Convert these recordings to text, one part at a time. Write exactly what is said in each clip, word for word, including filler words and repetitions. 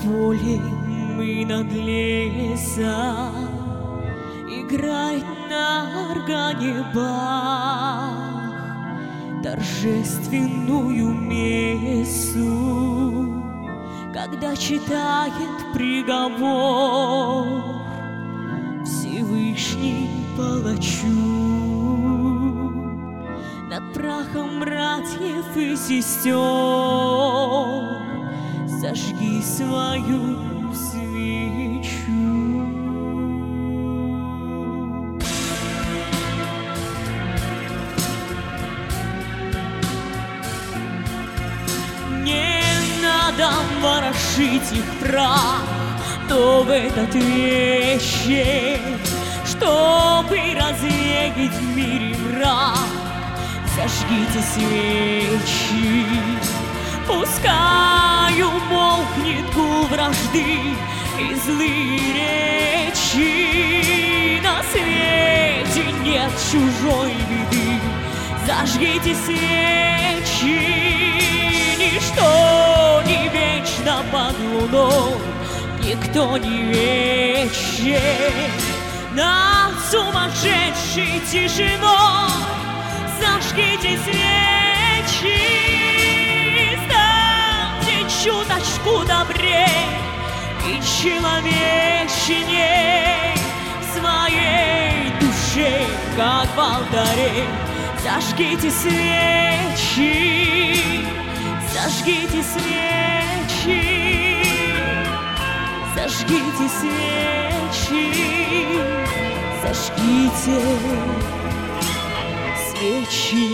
поле мы над лесом, играет на органе Бах торжественную мессу, когда читает приговор Всевышний палачу над прахом братьев и сестер. Зажги свою свечу. Не надо ворошить их прах, то в этот вечер, чтобы развеять в мире мрак. Зажгите свечи, пускай умолкнет гул вражды и злые речи. На свете нет чужой беды, зажгите свечи. Ничто не вечно под луной, никто не вечен. Над сумасшедшей тишиной зажгите свечи. Станьте чуточку добрей и человечней в своей душе, как в алтаре. Зажгите свечи, зажгите свечи, зажгите свечи, зажгите свечи.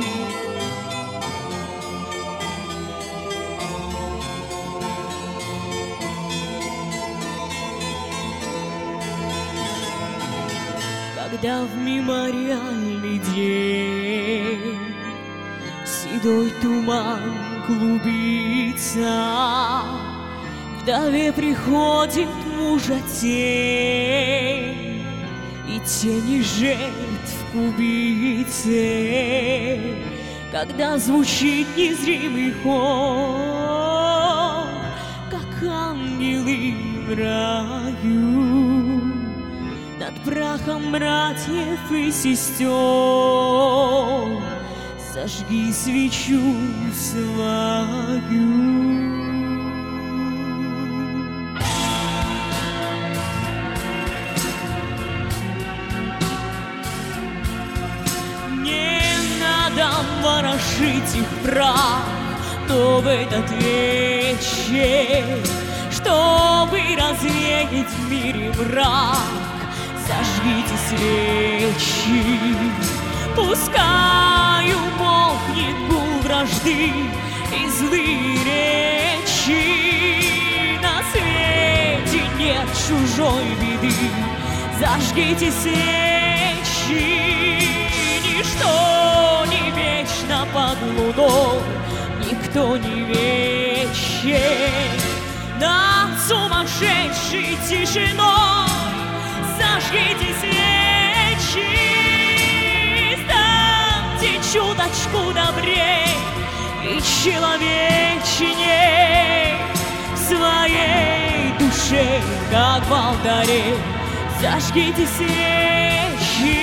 Когда в мемориальный день седой туман клубится, вдове приходит мужа тень и тени жертв кубицы. Когда звучит незримый хор, как ангелы в раю, над прахом братьев и сестер, зажги свечу свою. Не надо ворошить их прах, но в этот вечер, чтобы развеять в мире мрак. Зажгите свечи, пускай умолкнет гул вражды и злые речи. На свете нет чужой беды, зажгите свечи. Ничто не вечно под луной, никто не вечен. Над сумасшедшей тишиной зажгите свечи. Станьте чуточку добрей и человечней в своей душе, как в алтаре. Зажгите свечи.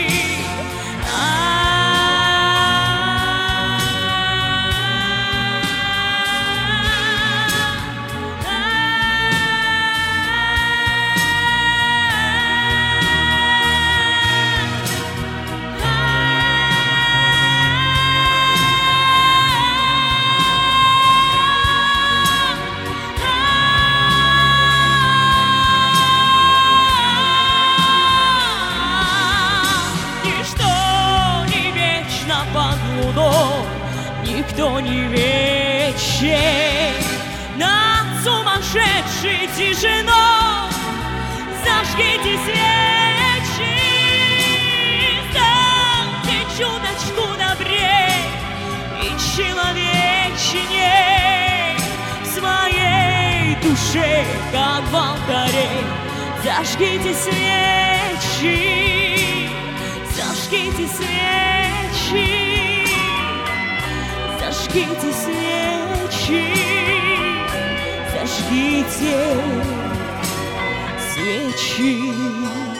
Никто не вечен. Над сумасшедшей тишиной зажгите свечи. Станьте чуточку добрей и человечней в своей душе, как в алтаре. Зажгите свечи, зажгите свечи, зажгите свечи, зажгите свечи.